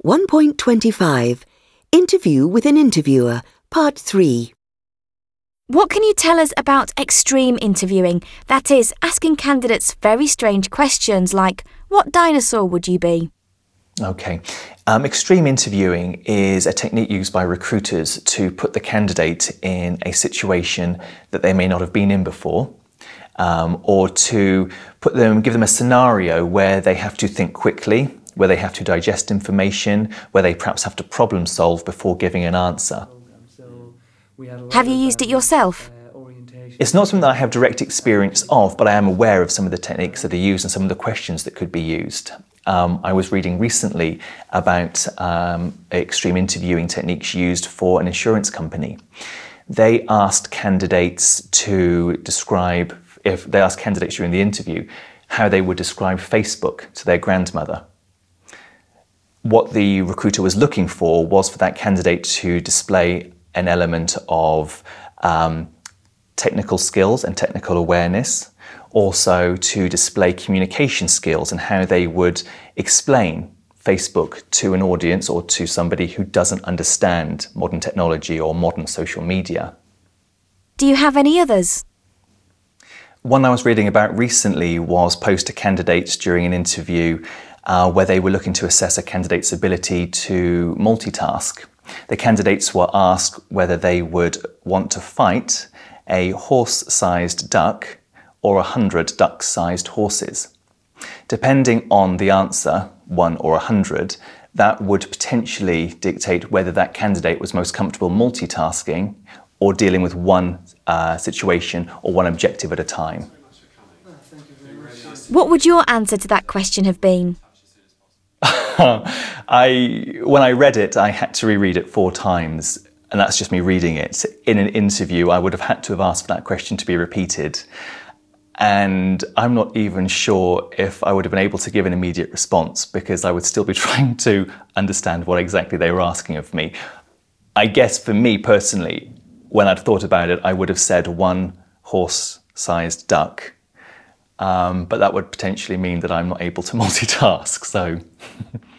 1.25 Interview with an Interviewer, Part 3. What can you tell us about extreme interviewing? That is, asking candidates very strange questions like, what dinosaur would you be? Okay. Extreme interviewing is a technique used by recruiters to put the candidate in a situation that they may not have been in before, or to give them a scenario where they have to think quickly, where they have to digest information, where they perhaps have to problem solve before giving an answer. Have you used it yourself? It's not something that I have direct experience of, but I am aware of some of the techniques that are used and some of the questions that could be used. I was reading recently about extreme interviewing techniques used for an insurance company. They asked candidates during the interview how they would describe Facebook to their grandmother. What the recruiter was looking for was for that candidate to display an element of technical skills and technical awareness, also to display communication skills and how they would explain Facebook to an audience or to somebody who doesn't understand modern technology or modern social media. Do you have any others? One I was reading about recently was posed to candidates during an interview where they were looking to assess a candidate's ability to multitask. The candidates were asked whether they would want to fight a horse-sized duck or 100 duck-sized horses. Depending on the answer, 1 or 100, that would potentially dictate whether that candidate was most comfortable multitasking or dealing with one situation or one objective at a time. What would your answer to that question have been? When I read it, I had to reread it 4 times, and that's just me reading it. In an interview, I would have had to have asked for that question to be repeated, and I'm not even sure if I would have been able to give an immediate response because I would still be trying to understand what exactly they were asking of me. I guess for me personally, when I'd thought about it, I would have said 1 horse-sized duck. But that would potentially mean that I'm not able to multitask, so